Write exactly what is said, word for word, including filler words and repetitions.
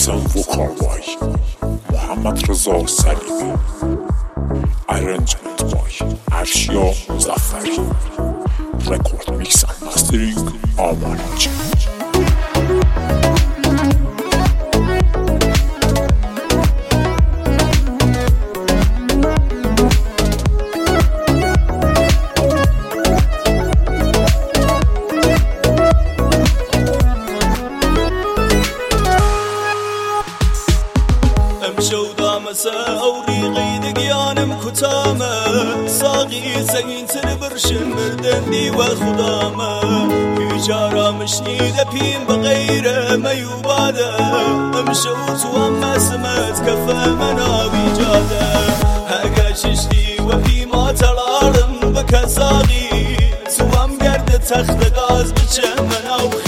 میسان وکاوای محمد رضا سلیمی ارنجمنت بای ارشیا مظفری رکورد میکس اند مسترینگ آمارچی ئەوریقی دگیانم کوتامە ساقی سەگینتر برشم بردەندی وە خودامە هیچارا مشنیدە پیم بەغەیرە مەیوبادە ئەم شەو توام مەسمەت کەفەمە ناوی جادە هەگە ششتی وە پیما تەڵاڕم بکە ساقی توام گەردە تەختە گاز بچە مەناو